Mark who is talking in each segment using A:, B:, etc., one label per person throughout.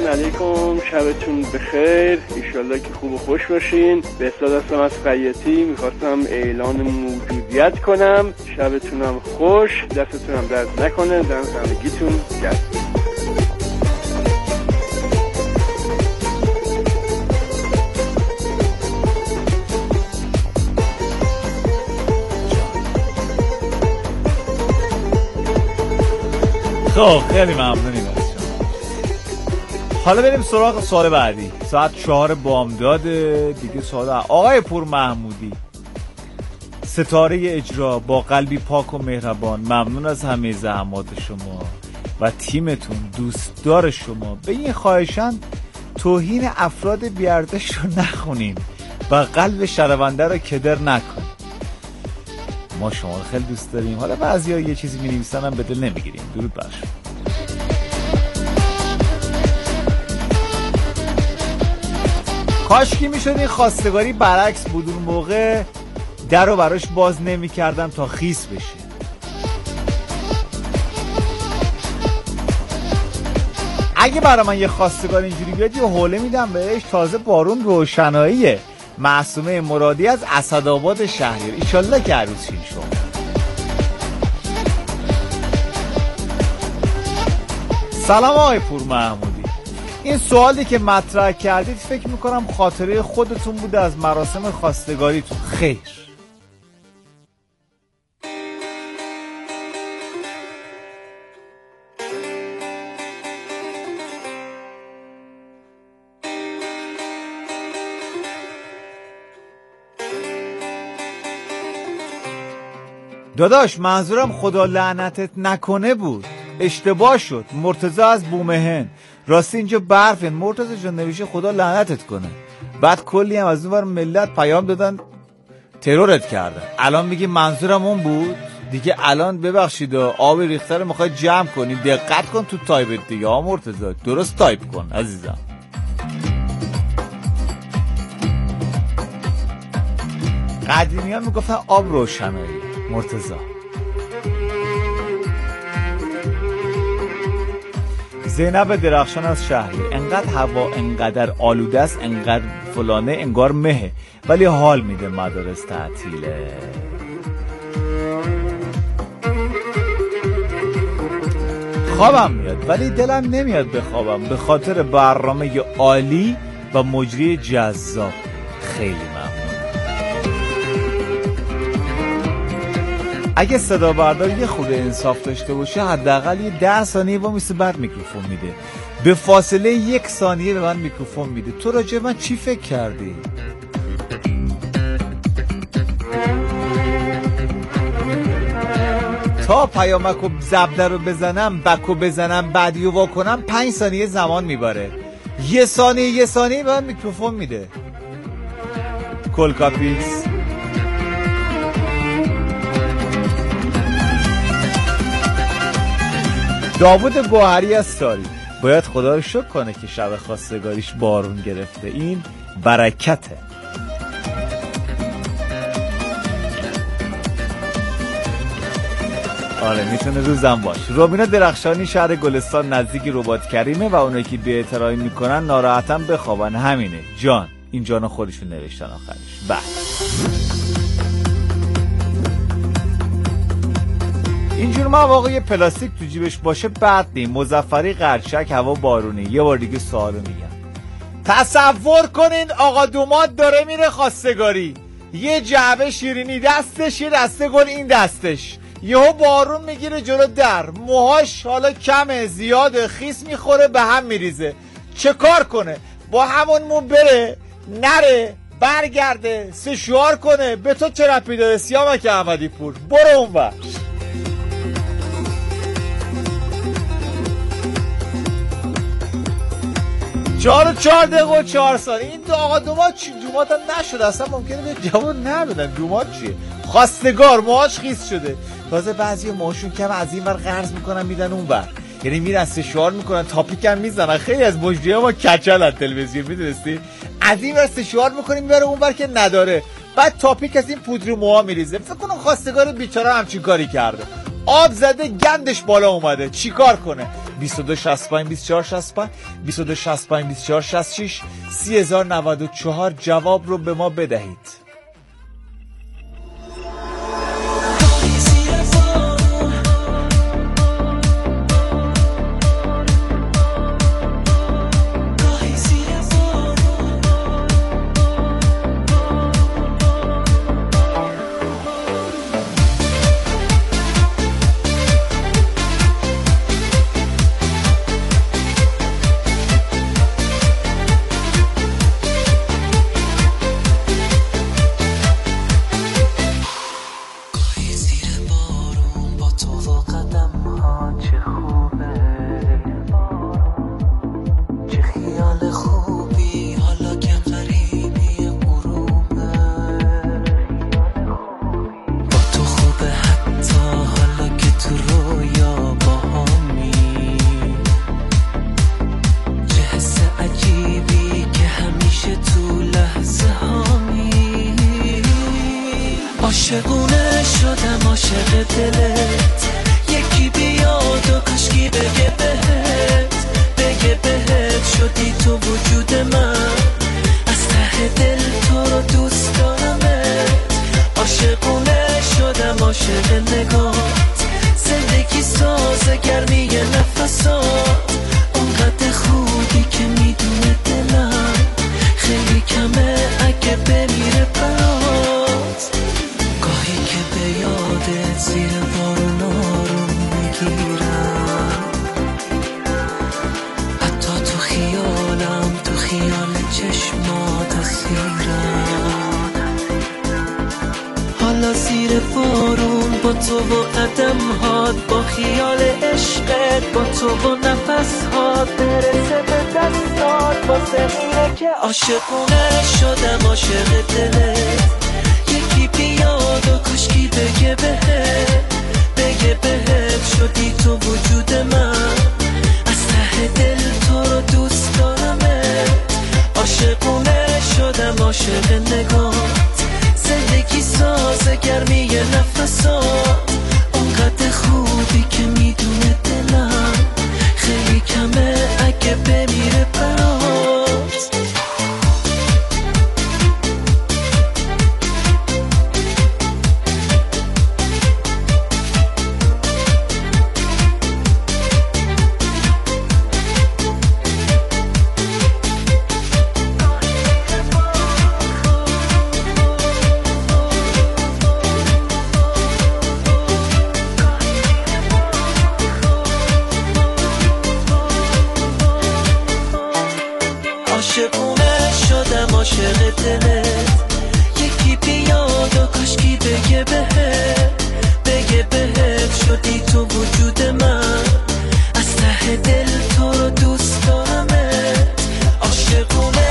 A: علیکم، شبتون بخیر، ایشالله که خوب و خوش باشین. بهزاد هستم از خیاطی، میخواستم اعلان موجودیت کنم. شبتونم خوش، دستتونم درد نکنه، دم همگیتون گرم.
B: خب خیلی ممنونیم از شما. حالا بریم سراغ سوال بعدی. ساعت 4 بامداد دیگه. سوال آقای پور محمودی، ستاره اجرا با قلبی پاک و مهربان، ممنون از همه زحمات شما و تیمتون، دوستدار شما. به این خواهشان توهین افراد بی‌ارزش رو نخونین و قلب شنونده رو کدر نکنین. ما شما رو خیلی دوست داریم. حالا بعضیا یه چیزی می‌نویسن هم به دل نمیگیریم. درود بر شما. کاشکی میشد این خواستگاری برعکس بود، اون موقع در رو براش باز نمی‌کردم تا خیس بشه. اگه برای من یه خواستگار اینجوری بیاد یه حوله میدم بهش. تازه بارون روشناییه. معصومه مرادی از اسدآباد شهریار، ایشالله که عروسین شما. سلام آقای پور محمودی، این سوالی که مطرح کردید فکر میکنم خاطره خودتون بوده از مراسم خواستگاریتون. خیر. داداش منظورم خدا لعنتت نکنه بود، اشتباه شد. مرتضی از بومهن. راستی اینجا برفن. مرتضی جان نویشه خدا لعنتت کنه. بعد کلی هم از اونور ملت پیام دادن ترورت کردن. الان میگی منظورم اون بود دیگه. الان ببخشید آب ریخته رو میخوای جمع کنی، دقت کن تو تایپت دیگه. ها مرتضی درست تایپ کن عزیزم. قدیمی ها میگفتن آب روشنایی. مرتضی زینب درخشان از شهری، انقدر هوا انقدر آلوده است، انقدر فلانه، انگار مهه، ولی حال میده مدارس تعطیله. خوابم میاد ولی دلم نمیاد بخوابم به خاطر برنامه عالی و مجری جذاب. خیلی ممنون. اگه صدا بردار یه خود انصاف داشته باشه حداقل یه 10 ثانیه با میسه بعد میکروفون میده، به فاصله 1 ثانیه به من میکروفون میده. تو راجع من چی فکر کردی؟ تا پیامکو زبده رو بزنم، بکو بزنم، بعدیو وا کنم 5 ثانیه زمان میبره. 1 ثانیه به من میکروفون میده. کل کاپیس. داوود گوهری از ساری، باید خدا رو شکر کنه که شب خواستگاریش بارون گرفته. این برکته. آره میتونه روزم باش. روبینا درخشانی، شهر گلستان نزدیک رباط کریمه و اونایی که بی احترامی میکنن ناراحتم بخوابن. همینه جان. این جان خودشون نوشتن آخرش. بله اینجور مواقع یه پلاستیک تو جیبش باشه بد نیم. مظفری قرچک، هوا بارونی. یه بار دیگه سوالو میگم. تصور کنین آقا دوماد داره میره خواستگاری، یه جعبه شیرینی دستش، یه دسته گل این دستش، یهو بارون میگیره جلو در، موهاش حالا کمه زیاده، خیس میخوره به هم میریزه. چه کار کنه؟ با همون مو بره نره برگرده سشوار کنه؟ به تو چه ربطی داره سیامک احمدی پور؟ برو اونور. 4 دقیقه و 4 ثانیه. این آقا دومات چی؟ دومات هم نشده اصلا، ممکنه به جواب ندادن. دومات چیه؟ خواستگار موهاش خیس شده. تازه بعضی موهاشون کم از این ور قرض میکنن میدن اون ور، یعنی میرن سشوار میکنن، تاپیک هم میزنن. خیلی از مجری‌ها ما کچلن تلویزیون، میدونستی؟ از این ور سشوار میکنه میبره اون ور که نداره، بعد تاپیک از این پودر موها میریزه. فکر کنم خواستگار بیچاره همچین کاری کرده، آب زده گندش بالا اومده. چیکار کنه؟ 2265 2465 2265 2466 3094 جواب رو به ما بدهید.
C: عاشقونه شدم عاشق دلت، یکی بیاد و کاشکی بگه بهت شدی تو وجود من، از ته دل تو رو دوست دارمت. عاشقونه شدم عاشق نگات، زندگی ساز گرمی نفسات، اونقدر خوبی که میدونه دلم خیلی کمه اگه بمیره برات. گاهی که به یادت زیر بارون آروم میگیرم، حتی تو خیالم، تو خیال چشمات اسیرم. حالا زیر بارون با تو و قدم‌هات، با خیال عشقت، با تو و نفس‌هات، برسه به دستات، واسه اینه که عاشقونه شدم عاشق دلت. یکی بیاد و کاشکی بگه بهت شدی تو وجود من، از ته دل تو رو دوست دارمت. عاشقونه شدم عاشق نگات، زندگی ساز گرمی نفسات، اونقدر خوبی که میدونه دلم خیلی کمه اگه بمیره برات. عاشقونه شدم عاشق دلت، یکی بیاد و کاشکی بگه بهت شدی تو وجود من، از ته دل تو رو دوست دارمت. عاشقونه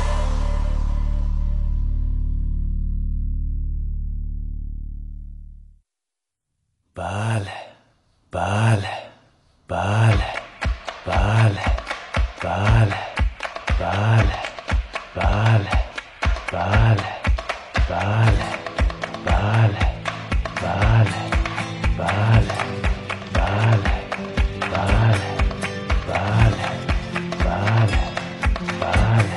B: بله بله بله بله بله بله بله بله بله بله بله بله بله بله بله بله بله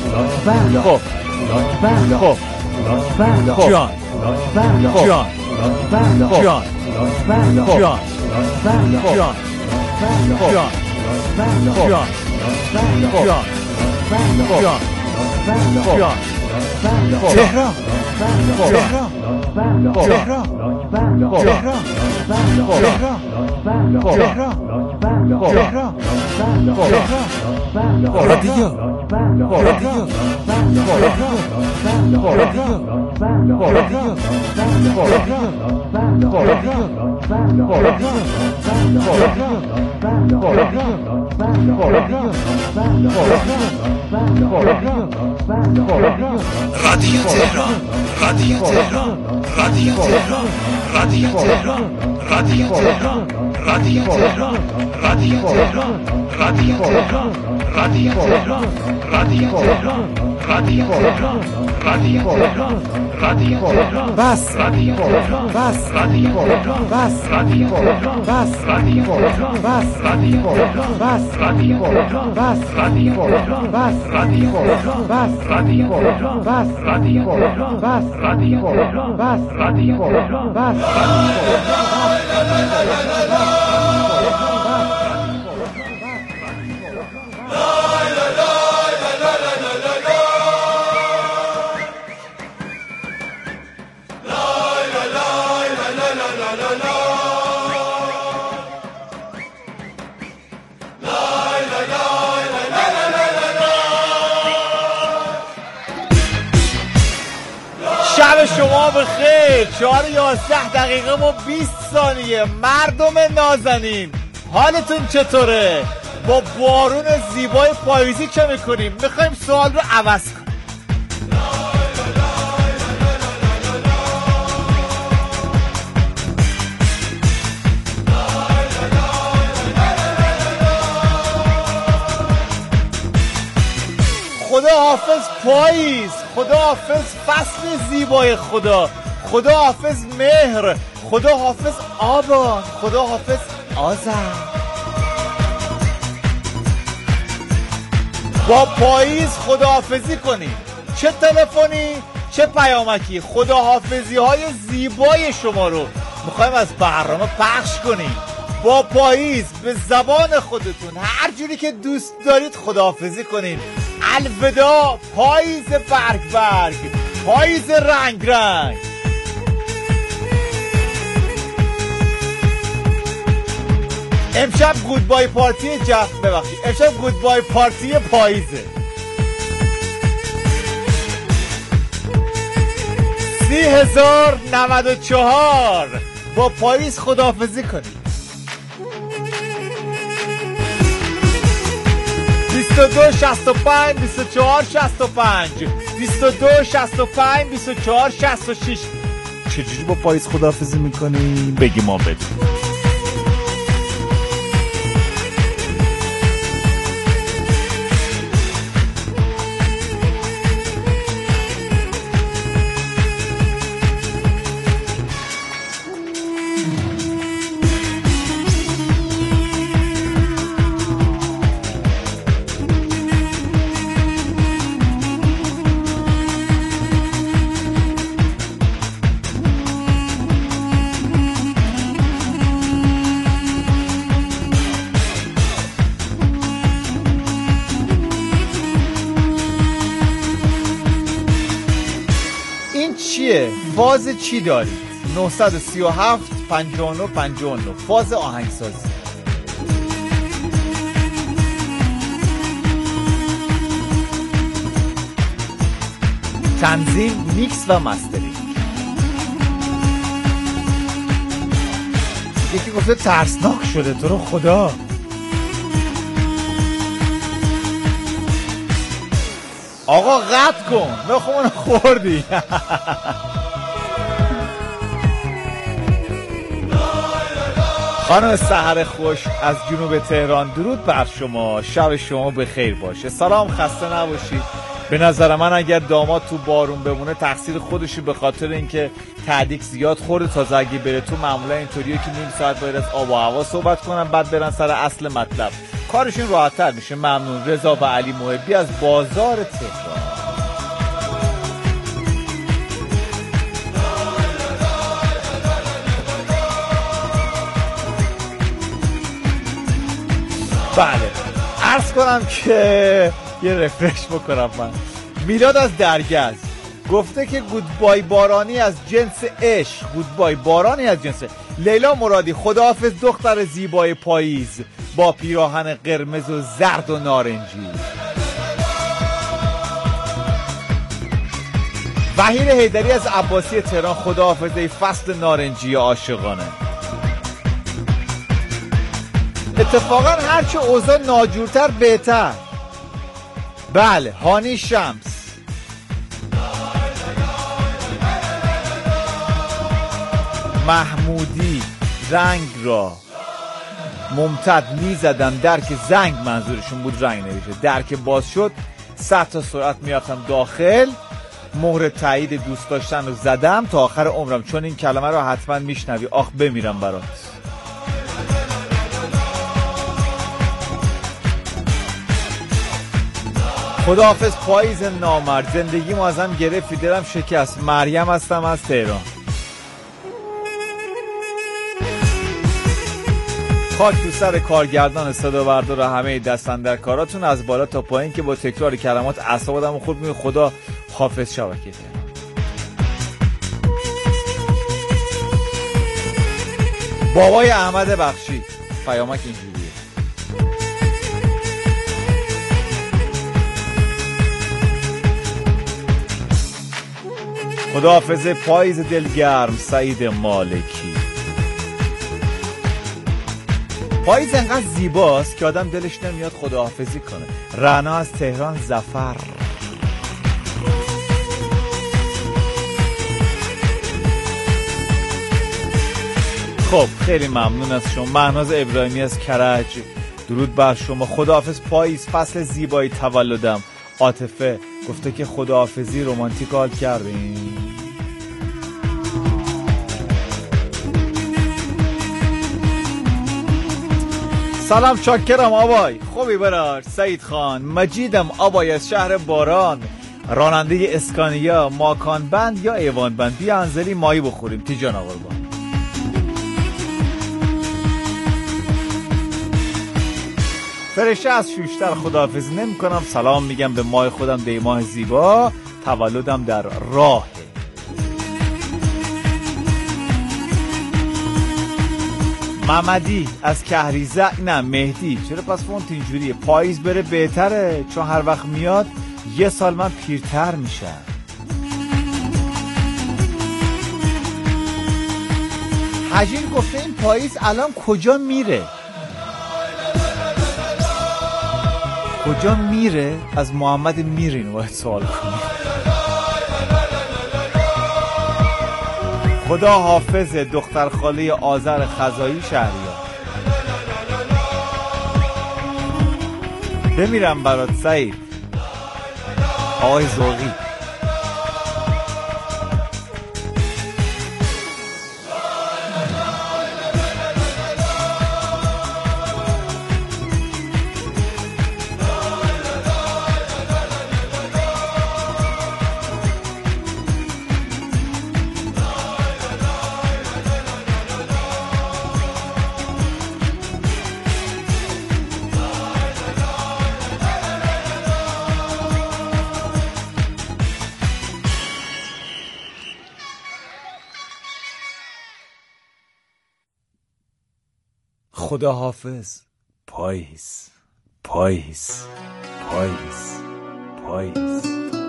B: خب جان جان جان جان جان تهران
C: رادیو تهران رادیو تهران رادیو تهران رادیو تهران رادیو تهران رادیو تهران رادیو تهران رادیو تهران رادیو تهران رادیو تهران رادیو تهران رادیو تهران رادیو تهران
B: بس
C: رادیو تهران
B: بس
C: رادیو تهران
B: بس
C: رادیو تهران
B: بس
C: رادیو تهران
B: بس
C: رادیو تهران
B: بس
C: رادیو تهران
B: بس
C: رادیو تهران
B: بس
C: رادیو تهران
B: بس
C: رادیو تهران
B: بس
C: رادیو تهران
B: بس
C: رادیو تهران
B: بس
C: رادیو تهران
B: بس شب شما بخیر. 4:11 و 20 ثانیه. مردم نازنین حالتون چطوره؟ با بارون زیبای پاییزی چه میکنیم؟ میخوایم سوال رو عوض کنیم. خدا حافظ پاییز، خدا حافظ فصل زیبای خدا، خدا حافظ مهر، خدا حافظ آبان، خدا حافظ آذر. با پاییز خداحافظی کنید، چه تلفنی چه پیامکی. خداحافظی های زیبای شما رو میخوایم از برنامه پخش کنیم. با پاییز به زبان خودتون هر جوری که دوست دارید خداحافظی کنید. الوداع پاییز برگ برگ، پاییز رنگ رنگ. امشب گودبای پارتی امشب گودبای پارتی پاییزه. 30,094 با پاییز خداحافظی کنید. 22 65 24 65 22 65 24 66. چجوری با پاییز خداحافظی میکنی؟ بگی ما بدونیم. فاز چی دارید؟ 937 59 59 فاز آهنگسازی. تنظیم، میکس و مسترینگ. یکی گفته ترسناک شده تو رو خدا. آقا قطع کن، نخمون خوردی. خانم سحر خوش از جنوب تهران، درود بر شما، شب شما بخیر باشه. سلام، خسته نباشید. به نظر من اگر داماد تو بارون بمونه تقصیر خودشی، به خاطر اینکه تعدیق زیاد خورده. تازه اگه بره تو معمولا اینطوریه که نیم ساعت باید از آب و هوا صحبت کنن بعد برن سر اصل مطلب. کارشون راحت‌تر میشه. ممنون. رضا و علی محبی از بازار تهران. بله عرض کنم که یه رفرش بکنم. من میلاد از درگز گفته که گودبای بارانی از جنس عشق. گودبای بارانی از جنس. لیلا مرادی خداحافظ دختر زیبای پاییز با پیراهن قرمز و زرد و نارنجی. وحید حیدری از عباسی تهران خداحافظ فصل نارنجی عاشقانه. اتفاقا هرچه اوضاع ناجورتر بهتر. بله هانی شمس محمودی رنگ را ممتد میزدم درک زنگ منظورشون بود رنگ نویشه. درک باز شد 100 تا سرعت میافتم داخل. مهر تایید دوست داشتن رو زدم تا آخر عمرم چون این کلمه رو حتما میشنوی. آخ بمیرم برات. خداحافظ پاییز نامرد. زندگی ما ازم گرفتی دلم شکست. مریم هستم از تهران. خاک تو سر کارگردان صدا بردار و همه دستن در کاراتون از بالا تا پایین که با تکرار کلمات اعصاب آدمو خورد میکنه. خدا حافظ شبکه. بابای احمد بخشی پیامک اینجوریه. خداحافظ پاییز دلگرم سعید مالکی. پاییز انقدر زیباست که آدم دلش نمیاد خداحافظی کنه. رعنا از تهران ظفر. خب خیلی ممنون از شما. مهناز ابراهیمی از کرج درود بر شما. خداحافظ پاییز فصل زیبایی تولدم. عاطفه گفته که خداحافظی رمانتیک حال کردیم. سلام چاکرم آبای خوبی برار. سعید خان مجیدم آبای از شهر باران. راننده اسکانیا ماکان بند یا ایوان بند. بیا انزلی مایی بخوریم. تیجان قربان. فرشته از شوشتر خداحافظی نمی کنم. سلام میگم به ماه خودم دیماه زیبا. تولدم در راه. محمدی از کهریزه. نه مهدی چرا پس فونت اینجوریه؟ پاییز بره بهتره چون هر وقت میاد یه سال من پیرتر میشم. حجین گفته این پاییز الان کجا میره؟ کجا میره؟ از محمد میرین باید سوال کنیم. خدا حافظ دختر خاله آذر خزایی شهریار. بمیرم برات سعید. آقای زوقی خدا حافظ پاییز پاییز پاییز پاییز.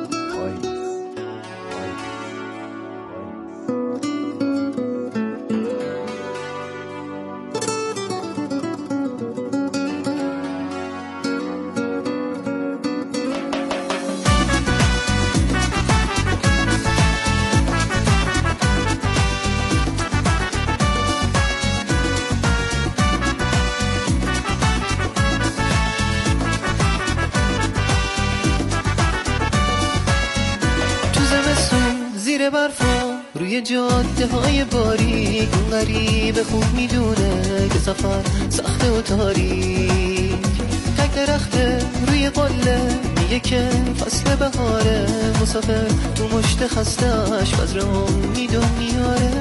C: روی جاده های باریک اون غریب خوب میدونه که سفر سخته و تاریک. درخت روی قله میگه که فصل بهاره، مسافر تو مشت خسته‌اش بذر امید و میاره.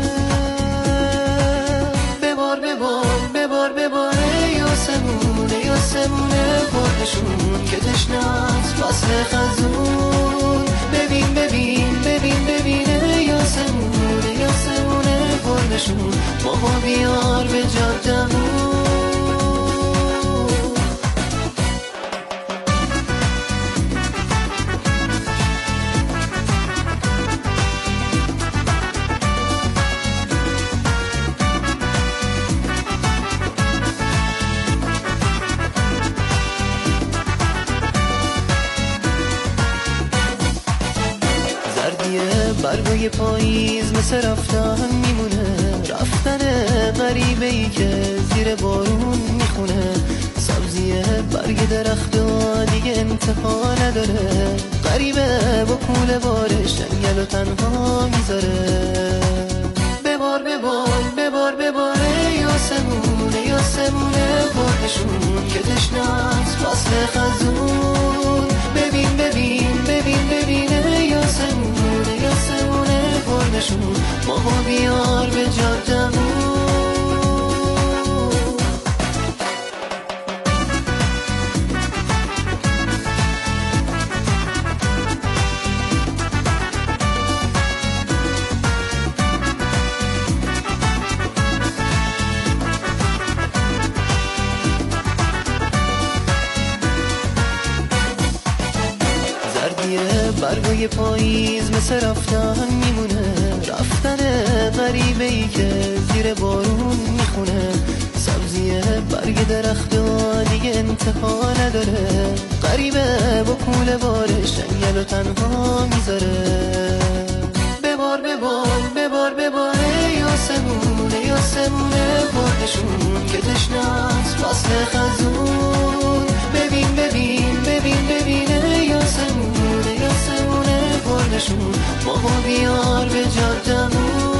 C: ببار ببار ببار بباره یاسمونه یاسمونه بردشون که تشنه‌ست فصل خزون. ببین ببین ببین ببینه یاسمونه یاسمونه بردشون، ماها بیار به جادمون. برگوی پاییز مثل رفتن میمونه، رفتن غریبه‌ای که زیر بارون میخونه. سبزیه برگ درخت و دیگه انتها نداره، غریبه با کوله بارش جنگل و تنها میذاره. ببار ببار ببار بباره یاسمونه یاسمونه بردشون که تشنه‌ست فصل خزون. ببین ببین ببین ببینه یاسمونه یاسمونه بردشون، ماها بیار به جادمون. برگوی پاییز مثل رفتن میمونه، رفتن غریبه‌ای که زیر بارون میخونه. سبزیه برگ درخت و دیگه انتها نداره، غریبه با کوله بارش جنگل و تنها میذاره. ببار ببار ببار بباره یاسمونه یاسمونه بردشون که تشنه‌ست فصل خزون. ببین ببین ببین ببینه یاسمونه یاسمونه بردشون، ماها بیار به جادمون.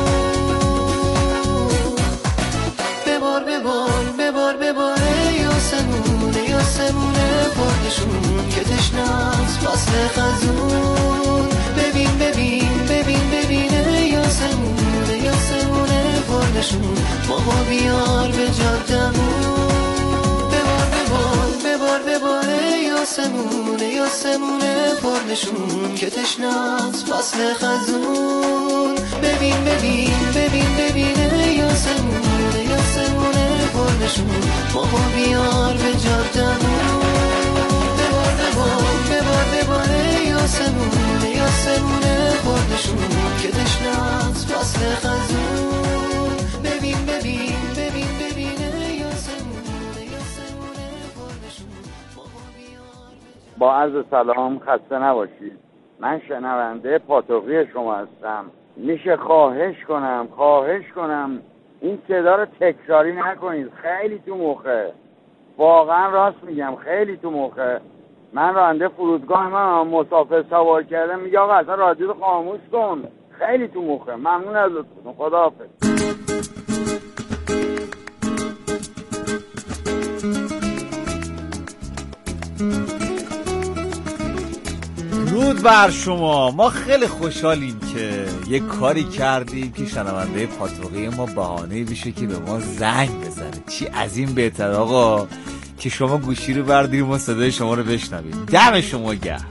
C: ببار ببار ببار بباره یاسمونه یاسمونه بردشون که تشنه‌ست فصل خزون. ببین ببین ببین ببینه یاسمونه یاسمونه بردشون، ماها بیار به جادمون. ببار ببار ببار بباره یاسمونه یاسمونه بردشون که تشنه‌ست فصل خزون. ببین ببین ببین ببینه یاسمونه یاسمونه بردشون، ماها بیار به جادمون. ببار ببار ببار بباره یاسمونه یاسمونه بردشون که تشنه‌ست فصل خزون. ببین ببین ببین ببینه یاسمونه یاسمونه بردشون، ماها بیار.
D: با عرض سلام، خسته نباشید. من شنونده پاتوقی شما هستم. میشه خواهش کنم این صدا رو تکراری نکنید، خیلی تو مخه. واقعا راست میگم، خیلی تو مخه. من راننده فرودگاه من مسافر سوار کردم، میگه آقا اصلا رادیو رو خاموش کن، خیلی تو مخه. ممنون از لطفتون، خداحافظ.
B: درود بر شما. ما خیلی خوشحالیم که یک کاری کردیم که شنونده پاتوقی ما بهانه بشه که به ما زنگ بزنه. چی از این بهتر آقا که شما گوشی رو برداریم و صدای شما رو بشنویم. دم شما گرم.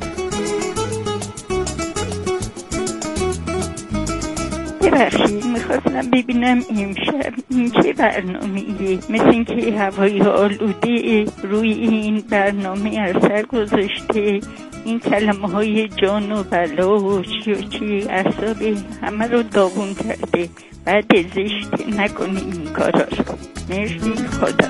E: ببخشید میخواستم ببینم امشب این چه برنامه‌ایه؟ مثل اینکه هوای آلوده روی این برنامه اثر گذاشته. این کلمه های جان و بلا و چی اعصاب همه رو داغون کرده. بعد زشت نکنی این کارا رو. مرسی، خدا.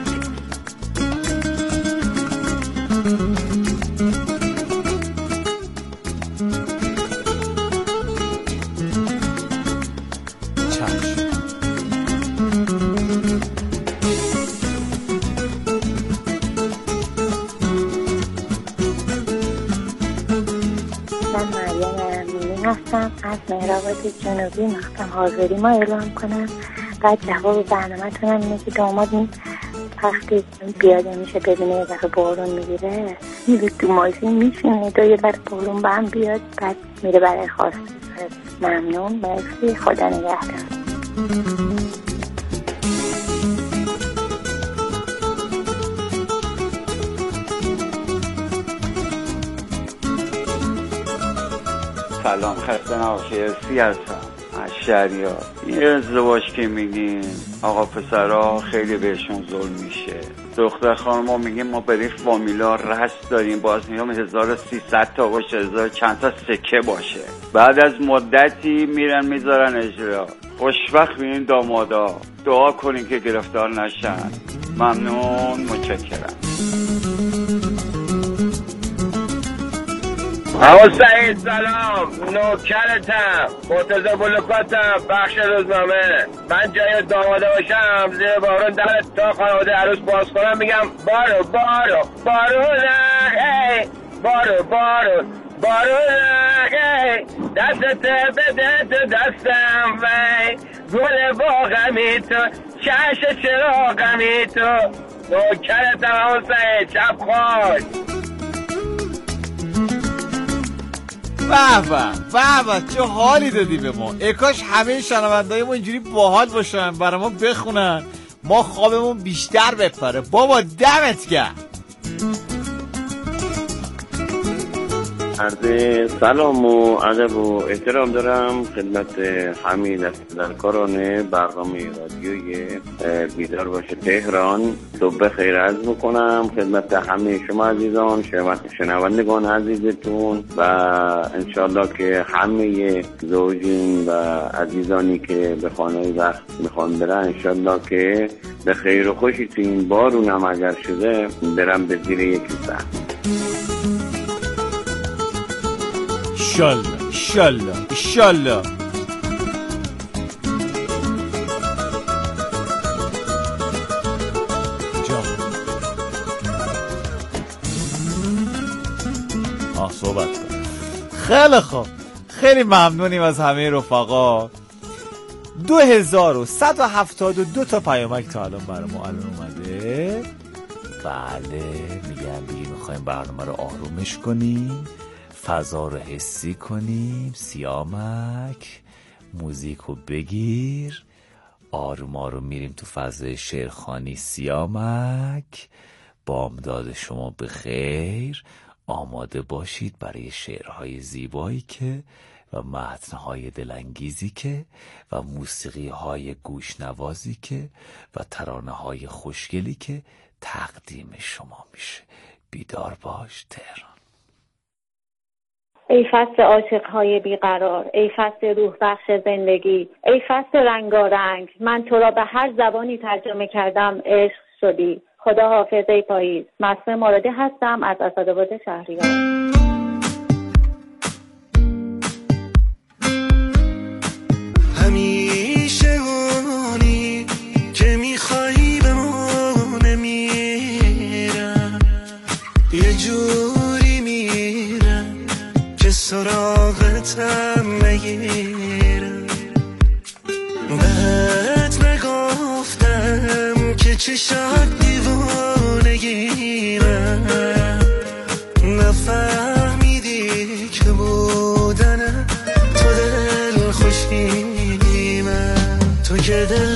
F: هستم از مهرآباد جنوبی. میخواستم حاضری ما اعلام کنم. بعد جواب برنامه تونم اینه که داماد این وقتی پیاده میشه ببینه یه دفعه بارون میگیره میره تو ماشین میشینه تا یه بار بارون هم بیاد بعد میره برای خواسته. ممنون، مرسی، خدا نگهدار.
D: سلام، خسته نباشی. سی هستم از شهریار. این ازدواج که میگین آقا پسرها خیلی بهشون ظلم میشه. دختر خانم‌ها میگیم ما بریم فامیلا رست داریم، باز میگم 1300 تا باشه، 1000 چند تا سکه باشه. بعد از مدتی میرن میذارن اجرا. خوشبخت بینین دامادا. دعا کنین که گرفتار نشن. ممنون، متشکرم.
A: حسین سلام، نوکرتم، مرتضی بلوکاتم، بخش روزنامه. من جای داماده باشم زیر بارون در تا خانواده عروس باز کنم میگم بارو بارو بارونه، بارو بارو بارونه، دستت بده تو دستم وی، گل باغمی تو، چش چراغمی تو. نوکرتم حسین، شب خوش.
B: به چه حالی دادی به ما. کاش همه شنونده‌های ما اینجوری باحال باشن، برای ما بخونن، ما خوابمون بیشتر بپره. بابا دمت گرم.
G: عرض سلام و ادب و احترام دارم خدمت همه دست‌درکاران برنامه رادیوی بیدار باشه تهران. صبح خیر عرض میکنم خدمت همه شما عزیزان، شنوندگان عزیزتون، و انشالله که همه زوجین و عزیزانی که به خانه وقت میخوان برن انشالله که به خیر و خوشی تو این بارون هم اگر شده برم به زیر یکی سر.
B: ایشالله. صحبت کن. خیلی خوب، خیلی ممنونیم از همه رفقا. 2172 تا پیامک تا الان برای ما اومده. بله، میگم میخوایم برنامه رو آرومش کنیم، فضا رو حسی کنیم. سیامک موزیک رو بگیر، آروم آروم میریم تو فضای شعرخوانی. سیامک بامداد شما بخیر، آماده باشید برای شعرهای زیبایی که و متنهای دلانگیزی که و موسیقیهای گوشنوازی که و ترانه‌های خوشگلی که تقدیم شما میشه. بیدار باش تهران.
H: ای فصل عاشق‌های بیقرار، ای فصل روح بخش زندگی، ای فصل رنگارنگ، من تو را به هر زبانی ترجمه کردم عشق شدی. خدا حافظ ای پاییز. مسمه مارادی هستم از اسدآباد شهریار.
C: همیشه اونی که میخوایی به ما نمیرم، یه جوری میرم که سراغتم نگیرم. بهت نگفتم که چشات دیوانگیرم، نفهمیدی که بودن تو دل خوشیمم. تو که دل